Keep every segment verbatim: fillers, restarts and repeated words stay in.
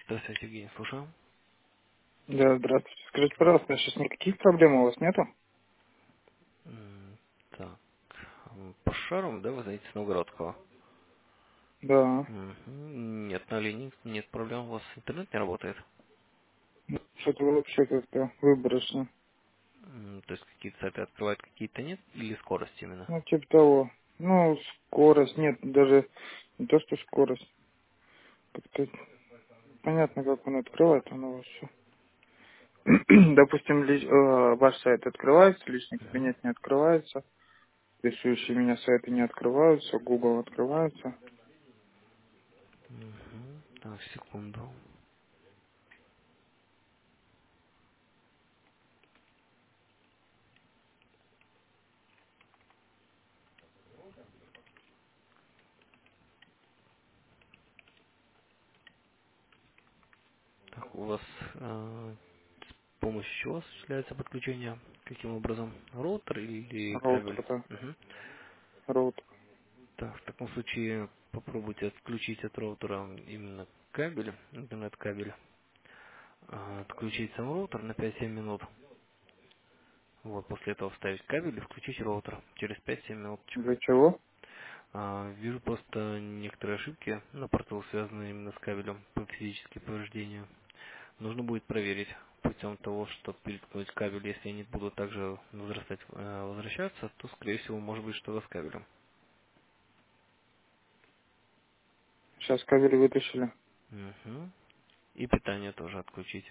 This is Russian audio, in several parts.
Здравствуйте, Евгений, слушаю. Да, здравствуйте. Скажите, пожалуйста, сейчас никаких проблем у вас нету? М, Так, м, по шарам, да, вы знаете, с Новгородского? Да. Мгм. Нет, на линии нет проблем, у вас интернет не работает? Ну, что-то вообще как-то выборочно. М, То есть какие-то сайты открывают, какие-то нет? Или скорость именно? Ну, типа того. Ну, скорость, нет, даже не то, что скорость. Как-то понятно, как он открывает, оно у вас все. Допустим, ли- э, ваш сайт открывается, личный кабинет не открывается, рисующие меня сайты не открываются, Google открывается. Мгм. Так, секунду. Так, у вас э, с помощью чего осуществляется подключение? Каким образом? Роутер или кабель? Роутер, да, Мгм. роутер. Так, в таком случае попробуйте отключить от роутера именно кабель, интернет-кабель. А, Отключить сам роутер на пять-семь минут. Вот, после этого вставить кабель и включить роутер через пять-семь минуточек. Для чего? А, вижу просто некоторые ошибки на порту, связанные именно с кабелем по физические повреждения. Нужно будет проверить путем того, что переткнуть кабель, если они будут также возрастать, э, возвращаться, то, скорее всего, может быть что-то с кабелем. Сейчас кабель вытащили. Мгм. И питание тоже отключить.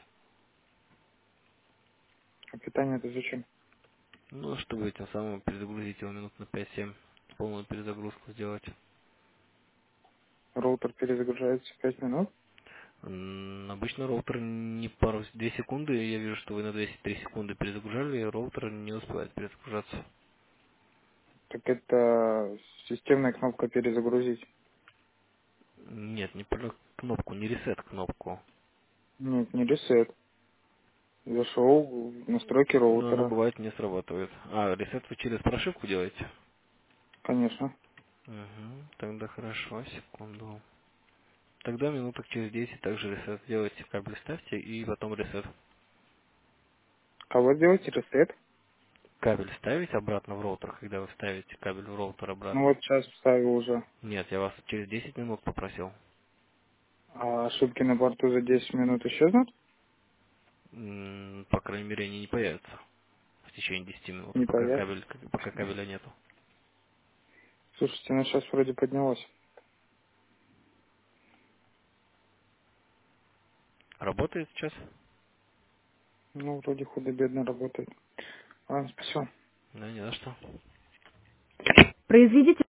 А питание это зачем? Ну, чтобы тем самым перезагрузить его минут на пять-семь, полную перезагрузку сделать. Роутер перезагружается пять минут. М, Обычно роутер не пару, две секунды, я вижу, что вы на двести три секунды перезагружали, и роутер не успевает перезагружаться. Так это системная кнопка перезагрузить. Нет, не про кнопку, не ресет кнопку. Нет, не ресет. Зашел в настройки Но она роутера. бывает не срабатывает. А, ресет вы через прошивку делаете? Конечно. Угу, тогда хорошо, секунду. Тогда минуток через десять также ресет сделайте, кабель ставьте и потом ресет. Кого делаете ресет? Кабель ставить обратно в роутер, когда вы ставите кабель в роутер Ну обратно. вот сейчас вставил уже. Нет, я вас через десять минут попросил. А ошибки на борту за десять минут исчезнут? М, По крайней мере, они не появятся в течение десяти минут, Не пока появится. кабель, пока кабеля нету. Слушайте, она сейчас вроде поднялась. Работает сейчас? Ну, вроде худо-бедно работает. Ладно, спасибо. Да, не за что. Произведите